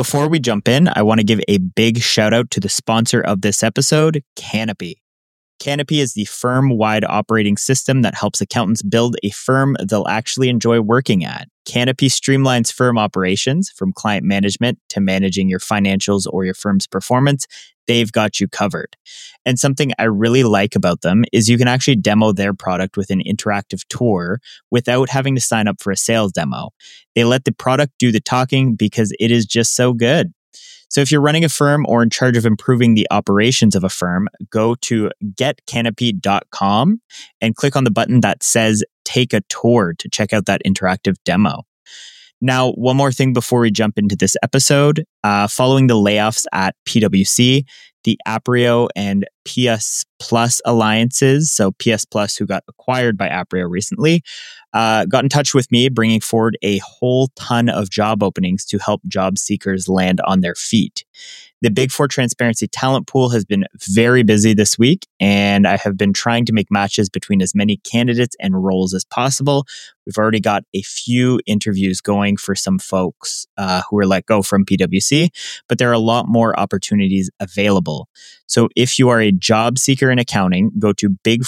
Before we jump in, I want to give a big shout out to the sponsor of this episode, Canopy. Canopy is the firm-wide operating system that helps accountants build a firm they'll actually enjoy working at. Canopy streamlines firm operations from client management to managing your financials or your firm's performance. They've got you covered. And something I really like about them is you can actually demo their product with an interactive tour without having to sign up for a sales demo. They let the product do the talking because it is just so good. So if you're running a firm or in charge of improving the operations of a firm, go to getcanopy.com and click on the button that says Take a Tour to check out that interactive demo. Now, one more thing before we jump into this episode. Following the layoffs at PwC, the Aprio and PS Plus alliances, so PS Plus, who got acquired by Aprio recently, got in touch with me, bringing forward a whole ton of job openings to help job seekers land on their feet. The Big Four Transparency talent pool has been very busy this week, and I have been trying to make matches between as many candidates and roles as possible. We've already got a few interviews going for some folks who were let go from PwC, but there are a lot more opportunities available. So if you are a job seeker in accounting, go to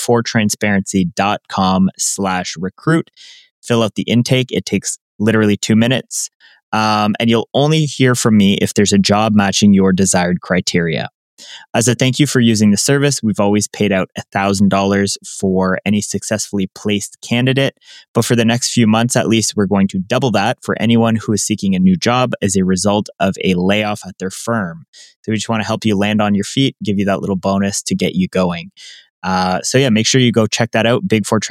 bigfourtransparency.com/recruit, fill out the intake. It takes literally 2 minutes. And you'll only hear from me if there's a job matching your desired criteria. As a thank you for using the service, we've always paid out $1,000 for any successfully placed candidate. But for the next few months, at least, we're going to double that for anyone who is seeking a new job as a result of a layoff at their firm. So we just want to help you land on your feet, give you that little bonus to get you going. Make sure you go check that out,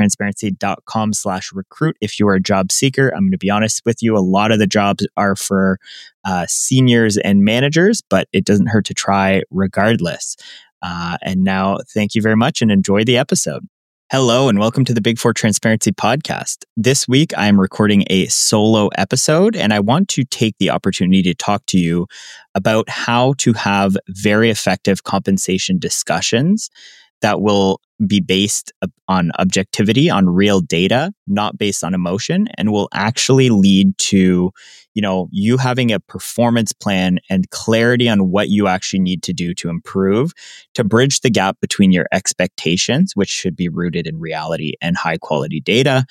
bigfourtransparency.com/recruit if you are a job seeker. I'm going to be honest with you, a lot of the jobs are for seniors and managers, but it doesn't hurt to try regardless. And now, thank you very much and enjoy the episode. Hello and welcome to the Big Four Transparency podcast. This week, I'm recording a solo episode, and I want to take the opportunity to talk to you about how to have very effective compensation discussions that will be based on objectivity, on real data, not based on emotion, and will actually lead to, you having a performance plan and clarity on what you actually need to do to improve, to bridge the gap between your expectations, which should be rooted in reality and high quality data,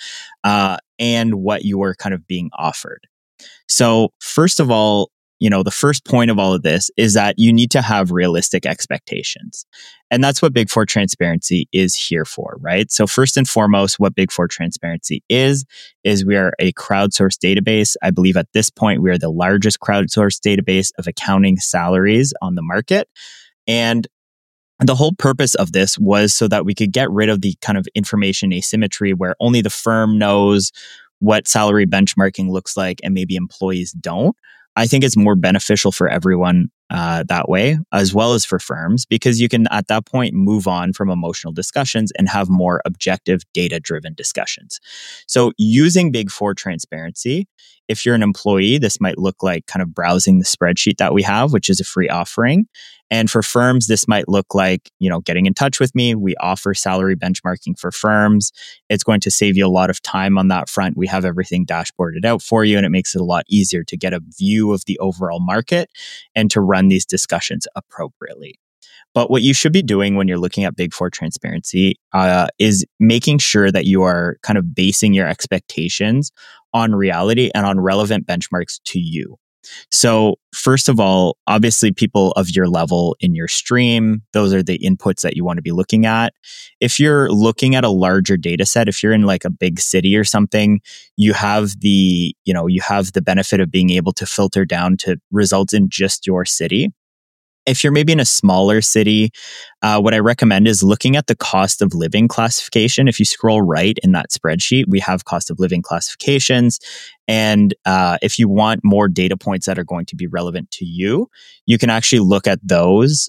and what you are kind of being offered. So first of all, the first point of all of this is that you need to have realistic expectations. And that's what Big Four Transparency is here for, right? So first and foremost, what Big Four Transparency is we are a crowdsourced database. I believe at this point, we are the largest crowdsourced database of accounting salaries on the market. And the whole purpose of this was so that we could get rid of the kind of information asymmetry where only the firm knows what salary benchmarking looks like and maybe employees don't. I think it's more beneficial for everyone that way, as well as for firms, because you can at that point move on from emotional discussions and have more objective data-driven discussions. So using Big Four Transparency, if you're an employee, this might look like kind of browsing the spreadsheet that we have, which is a free offering. And for firms, this might look like, getting in touch with me. We offer salary benchmarking for firms. It's going to save you a lot of time on that front. We have everything dashboarded out for you, and it makes it a lot easier to get a view of the overall market and to run these discussions appropriately. But what you should be doing when you're looking at Big Four Transparency is making sure that you are kind of basing your expectations on reality and on relevant benchmarks to you. So first of all, obviously people of your level in your stream, those are the inputs that you want to be looking at. If you're looking at a larger data set, if you're in like a big city or something, you have the benefit of being able to filter down to results in just your city. If you're maybe in a smaller city, what I recommend is looking at the cost of living classification. If you scroll right in that spreadsheet, we have cost of living classifications. And if you want more data points that are going to be relevant to you, you can actually look at those,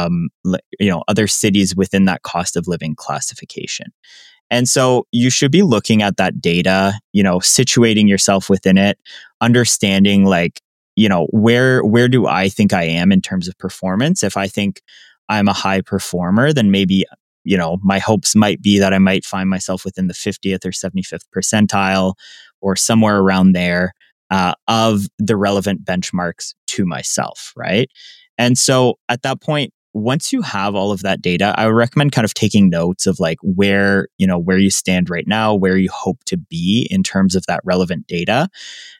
other cities within that cost of living classification. And so you should be looking at that data, situating yourself within it, understanding where do I think I am in terms of performance? If I think I'm a high performer, then maybe, my hopes might be that I might find myself within the 50th or 75th percentile or somewhere around there of the relevant benchmarks to myself, right? And so at that point, once you have all of that data, I would recommend kind of taking notes of like where you stand right now, where you hope to be in terms of that relevant data.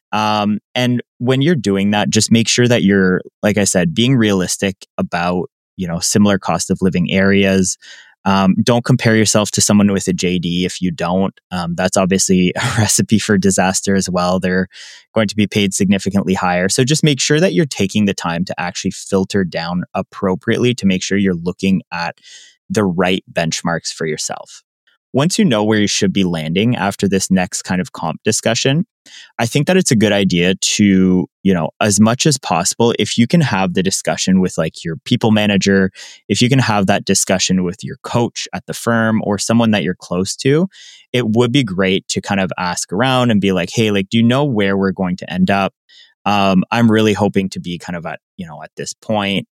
And when you're doing that, just make sure that you're, like I said, being realistic about, similar cost of living areas. Don't compare yourself to someone with a JD if you don't. That's obviously a recipe for disaster as well. They're going to be paid significantly higher. So just make sure that you're taking the time to actually filter down appropriately to make sure you're looking at the right benchmarks for yourself. Once you know where you should be landing after this next kind of comp discussion, I think that it's a good idea to, as much as possible, if you can have the discussion with like your people manager, if you can have that discussion with your coach at the firm or someone that you're close to, it would be great to kind of ask around and be like, hey, like, do you know where we're going to end up? I'm really hoping to be kind of at this point,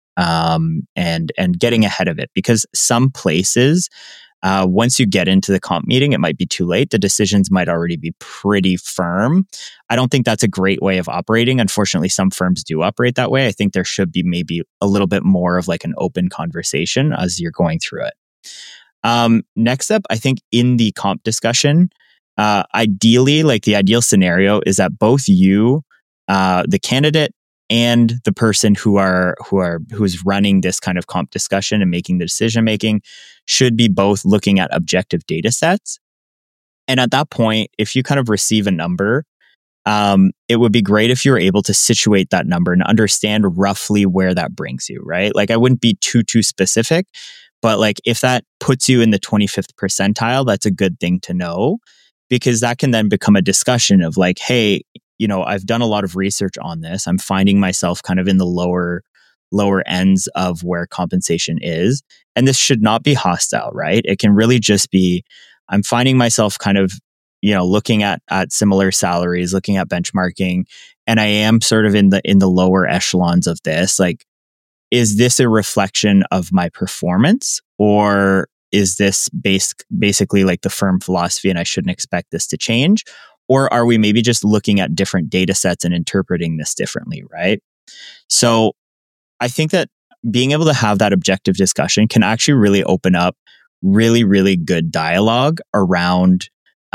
and getting ahead of it, because some places, once you get into the comp meeting, it might be too late. The decisions might already be pretty firm. I don't think that's a great way of operating. Unfortunately, some firms do operate that way. I think there should be maybe a little bit more of like an open conversation as you're going through it. Next up, I think in the comp discussion, ideally, like the ideal scenario is that both you, the candidate, and the person who's running this kind of comp discussion and making the decision making should be both looking at objective data sets. And at that point, if you kind of receive a number, it would be great if you were able to situate that number and understand roughly where that brings you, right? Like I wouldn't be too specific, but like if that puts you in the 25th percentile, that's a good thing to know, because that can then become a discussion of like, hey, I've done a lot of research on this. I'm finding myself kind of in the lower ends of where compensation is. And this should not be hostile, right? It can really just be, I'm finding myself kind of, looking at similar salaries, looking at benchmarking, and I am sort of in the lower echelons of this. Like, is this a reflection of my performance, or is this basically like the firm philosophy and I shouldn't expect this to change? Or are we maybe just looking at different data sets and interpreting this differently, right? So I think that being able to have that objective discussion can actually really open up really, really good dialogue around,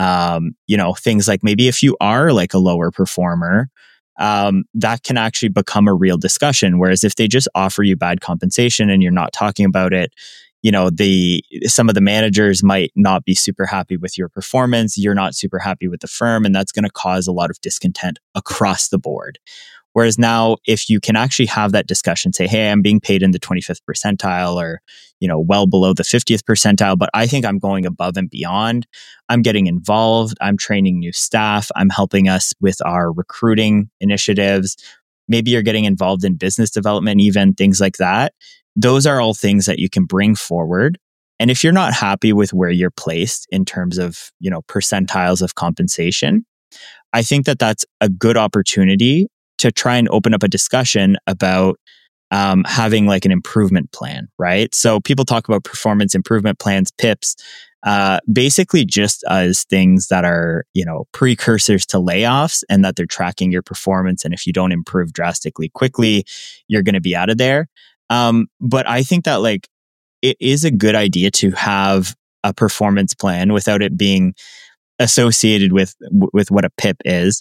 things like maybe if you are like a lower performer, that can actually become a real discussion. Whereas if they just offer you bad compensation and you're not talking about it, some of the managers might not be super happy with your performance. You're not super happy with the firm, and that's going to cause a lot of discontent across the board. Whereas now, if you can actually have that discussion, say, hey, I'm being paid in the 25th percentile or, well below the 50th percentile, but I think I'm going above and beyond. I'm getting involved. I'm training new staff. I'm helping us with our recruiting initiatives. Maybe you're getting involved in business development, even things like that. Those are all things that you can bring forward. And if you're not happy with where you're placed in terms of, percentiles of compensation, I think that that's a good opportunity to try and open up a discussion about having like an improvement plan, right? So people talk about performance improvement plans, PIPs, basically just as things that are, precursors to layoffs, and that they're tracking your performance. And if you don't improve drastically quickly, you're going to be out of there. But I think that like it is a good idea to have a performance plan without it being associated with what a PIP is.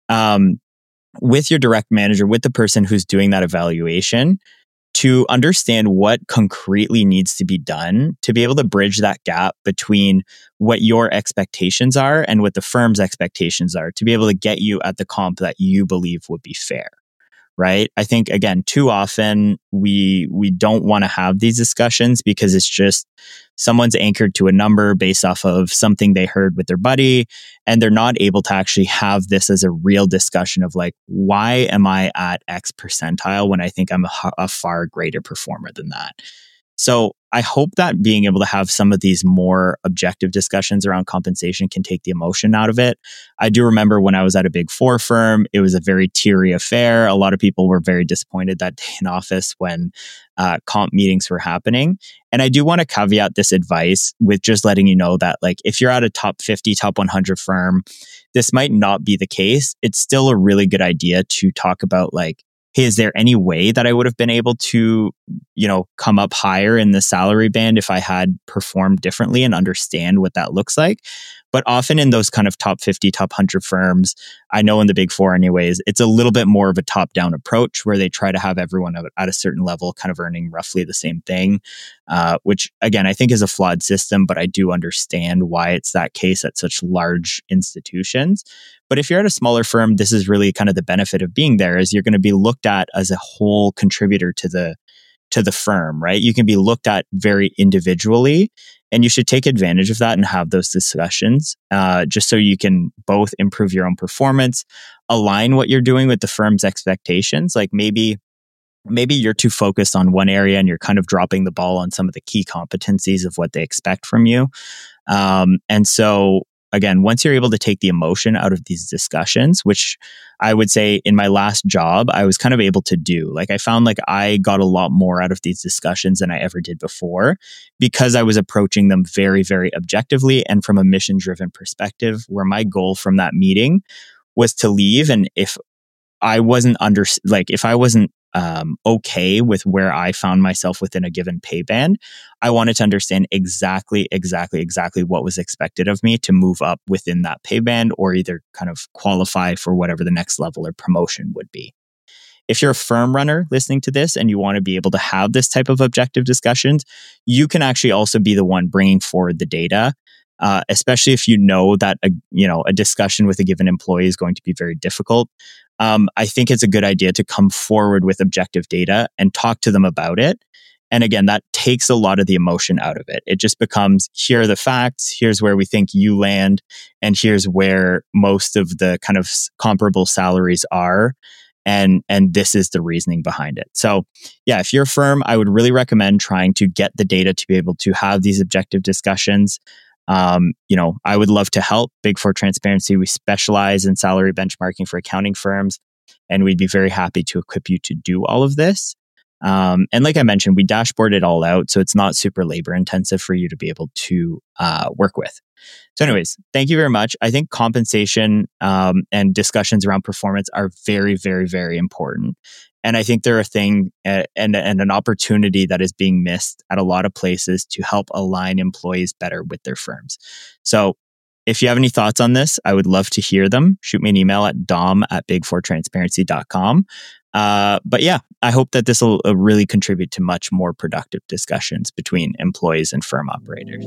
With your direct manager, with the person who's doing that evaluation, to understand what concretely needs to be done to be able to bridge that gap between what your expectations are and what the firm's expectations are, to be able to get you at the comp that you believe would be fair. Right? I think, again, too often we don't want to have these discussions because it's just someone's anchored to a number based off of something they heard with their buddy, and they're not able to actually have this as a real discussion of like, why am I at X percentile when I think I'm a far greater performer than that? So I hope that being able to have some of these more objective discussions around compensation can take the emotion out of it. I do remember when I was at a Big Four firm, it was a very teary affair. A lot of people were very disappointed that day in office when comp meetings were happening. And I do want to caveat this advice with just letting you know that like if you're at a top 50, top 100 firm, this might not be the case. It's still a really good idea to talk about like, hey, is there any way that I would have been able to, come up higher in the salary band if I had performed differently, and understand what that looks like? But often in those kind of top 50, top 100 firms, I know in the Big Four anyways, it's a little bit more of a top-down approach where they try to have everyone at a certain level kind of earning roughly the same thing, which again, I think is a flawed system, but I do understand why it's that case at such large institutions. But if you're at a smaller firm, this is really kind of the benefit of being there, is you're going to be looked at as a whole contributor to the firm, right? You can be looked at very individually, and you should take advantage of that and have those discussions, just so you can both improve your own performance, align what you're doing with the firm's expectations. Like maybe you're too focused on one area and you're kind of dropping the ball on some of the key competencies of what they expect from you. And so again, once you're able to take the emotion out of these discussions, which I would say in my last job, I was kind of able to do. Like I found like I got a lot more out of these discussions than I ever did before, because I was approaching them very, very objectively and from a mission-driven perspective, where my goal from that meeting was to leave. And if I wasn't okay with where I found myself within a given pay band, I wanted to understand exactly what was expected of me to move up within that pay band, or either kind of qualify for whatever the next level or promotion would be. If you're a firm runner listening to this and you want to be able to have this type of objective discussions, you can actually also be the one bringing forward the data. Especially if you know that a discussion with a given employee is going to be very difficult. I think it's a good idea to come forward with objective data and talk to them about it. And again, that takes a lot of the emotion out of it. It just becomes, here are the facts, here's where we think you land, and here's where most of the kind of comparable salaries are. And this is the reasoning behind it. So yeah, if you're a firm, I would really recommend trying to get the data to be able to have these objective discussions. I would love to help. Big Four Transparency, we specialize in salary benchmarking for accounting firms, and we'd be very happy to equip you to do all of this. And like I mentioned, we dashboard it all out, so it's not super labor intensive for you to be able to work with. So anyways, thank you very much. I think compensation and discussions around performance are very, very, very important. And I think they're a thing and an opportunity that is being missed at a lot of places to help align employees better with their firms. So if you have any thoughts on this, I would love to hear them. Shoot me an email at dom@bigfourtransparency.com. But yeah, I hope that this will really contribute to much more productive discussions between employees and firm operators.